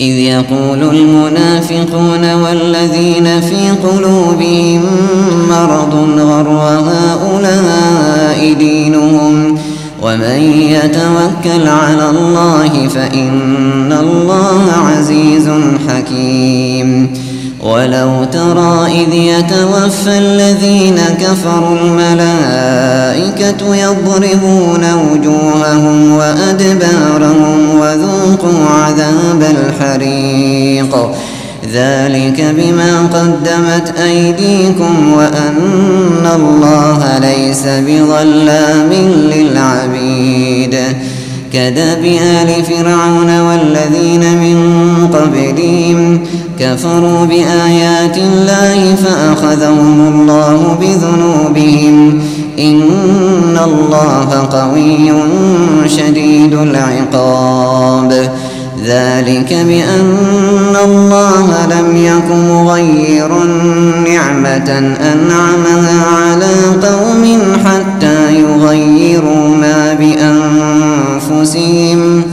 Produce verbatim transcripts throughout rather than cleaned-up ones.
إذ يقول المنافقون والذين في قلوبهم مرض غر هؤلاء دينهم ومن يتوكل على الله فإن الله عزيز حكيم. ولو ترى إذ يتوفى الذين كفروا الملائكة يضربون وجوههم وأدبارهم وذوقوا عذاب الحريق ذلك بما قدمت أيديكم وأن الله ليس بظلام للعبيد. كدأب آل فرعون والذين من قبلهم كفروا بآيات الله فأخذهم الله بذنوبهم إن الله قوي شديد العقاب. ذلك بأن الله لم يك مغيرا نعمة أنعمها على قوم حتى يغيروا ما بأنفسهم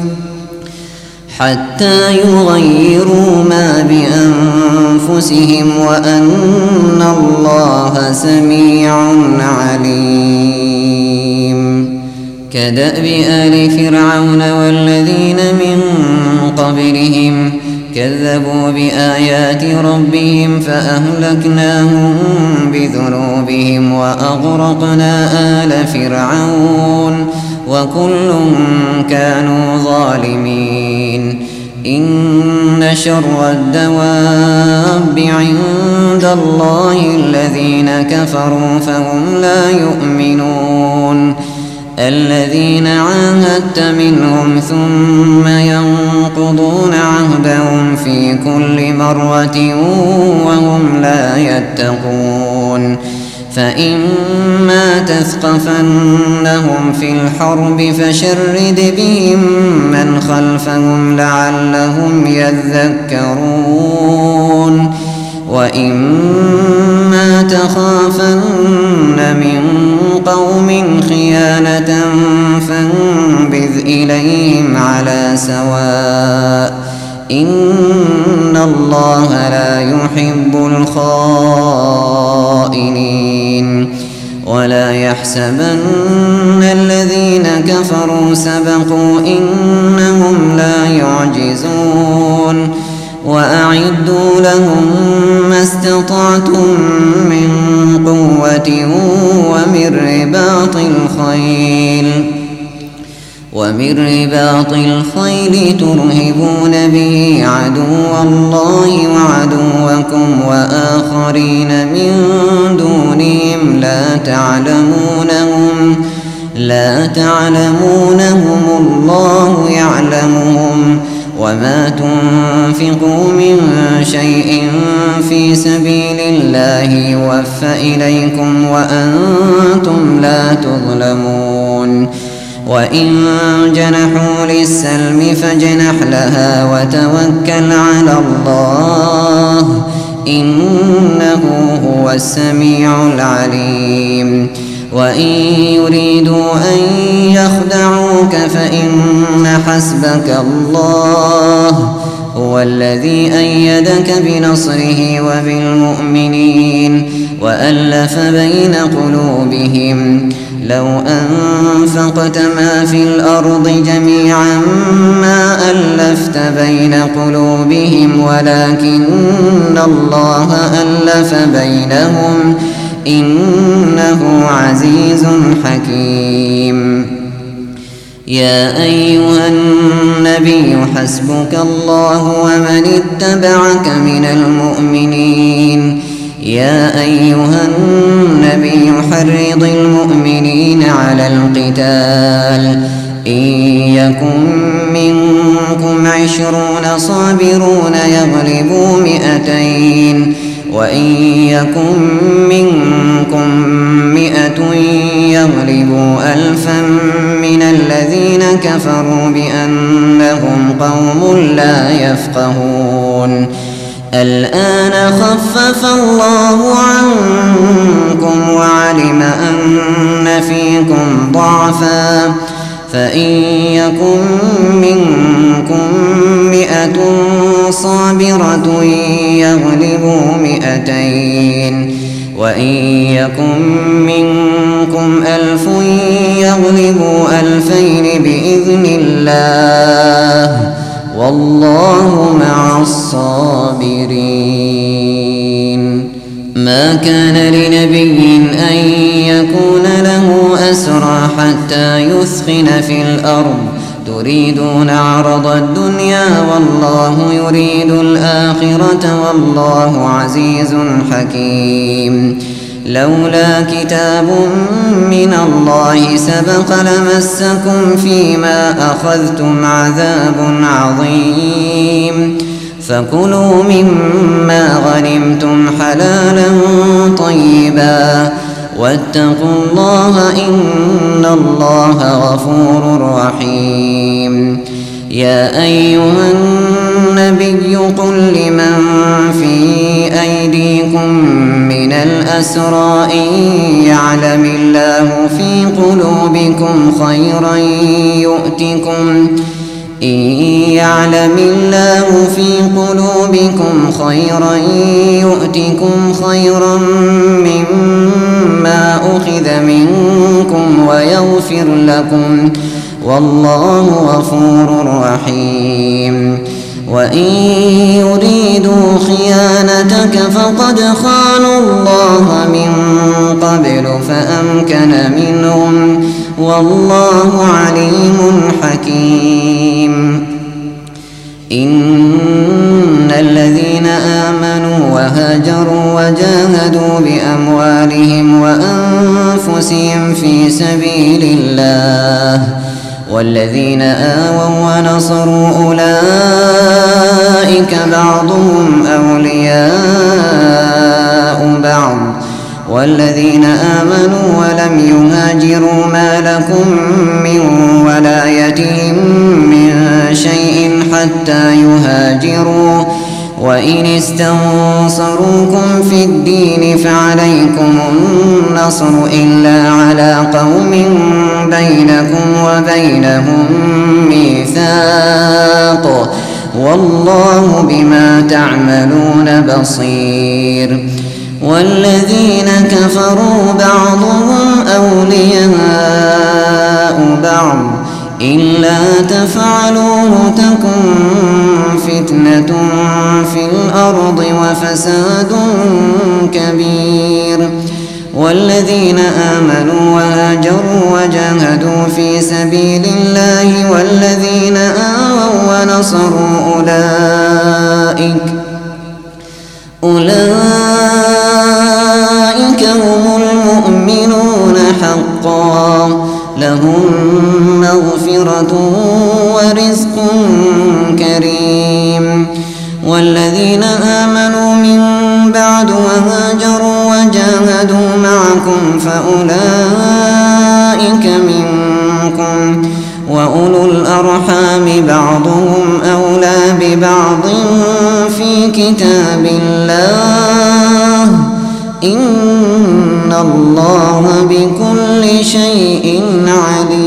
حتى يغيروا ما بأنفسهم وأن الله سميع عليم. كدأب آل فرعون والذين من قبلهم كذبوا بآيات ربهم فأهلكناهم بذنوبهم وأغرقنا آل فرعون وكل كانوا ظالمين. إن شر الدواب عند الله الذين كفروا فهم لا يؤمنون. الذين عاهدت منهم ثم ينقضون عهدهم في كل مرة وهم لا يتقون. فإما تثقفنهم في الحرب فشرد بهم من خلفهم لعلهم يذكرون. وإما تخافن من قوم خيانة فانبذ إليهم على سواء إن الله لا يحب الخائنين. ولا يحسبن الذين كفروا سبقوا إنهم لا يعجزون. وأعدوا لهم ما استطعتم من قوة ومن رباط الخيل ومن رباط الخيل ترهبون به عدو الله وعدوكم وآخرين من دونهم لا تعلمونهم لا تعلمونهم الله يعلمهم. وما تنفقوا من شيء في سبيل الله يوفى إليكم وأنتم لا تظلمون. وإن جنحوا للسلم فاجنح لها وتوكل على الله إنه هو السميع العليم. وإن يريدوا أن يخدعوك فإن حسبك الله هو الذي أيدك بنصره وبالمؤمنين وألف بين قلوبهم. لو أنفقت ما في الأرض جميعا ما ألفت بين قلوبهم ولكن الله ألف بينهم إنه عزيز حكيم. يا أيها النبي حسبك الله ومن اتبعك من المؤمنين. يا أيها النبي حرض المؤمنين على القتال إن يكن منكم عشرون صابرون يغلبوا مئتين وإن يكن منكم مئة يغلبوا ألفا من الذين كفروا بأنهم قوم لا يفقهون. الآن خفف الله عنكم وعلم أن فيكم ضعفا فإن يكن منكم مئة صابرة يغلبوا مئتين وإن يكن منكم ألف يغلبوا ألفين بإذن الله والله مع الصابرين. ما كان لنبي أن يكون له أسرى حتى يثخن في الأرض تريدون عرض الدنيا والله يريد الآخرة والله عزيز حكيم. لولا كتاب من الله سبق لمسكم فيما أخذتم عذاب عظيم فكلوا مما غنمتم حلالا طيبا واتقوا الله إن الله غفور رحيم. يا أيها النبي قل لمن في أيديكم من الأسرى إن يعلم الله في قلوبكم خيرا يؤتكم إن يعلم الله في قلوبكم خيرا يؤتكم خيرا مما أخذ منكم ويغفر لكم والله غفور رحيم. وإن يريدوا خيانتك فقد خانوا الله من قبل فأمكن منهم والله عليم حكيم. إن الذين آمنوا وهاجروا وجاهدوا بأموالهم وأنفسهم في سبيل الله والذين آووا ونصروا أولئك بعضهم أولياء بعض والذين آمنوا ولم يهاجروا ما لكم من ولايتهم من شيء حتى يهاجروا وإن استنصروكم في الدين فعليكم النصر إلا على قوم بينكم وبينهم ميثاق والله بما تعملون بصير. والذين كفروا بعضهم أولياء بعض إلا تفعلوه تكن فتنة في الأرض وفساد كبير. والذين آمنوا وهاجروا وجاهدوا في سبيل الله والذين آووا ونصروا أولئك أولئك هم المؤمنون حقا لهم مغفرة ورزق كريم. والذين آمنوا من بعد وهاجروا وجاهدوا معكم فأولئك منكم وأولو الأرحام بعضهم أولى ببعض في كتاب الله إن الله بكل شيء عليم.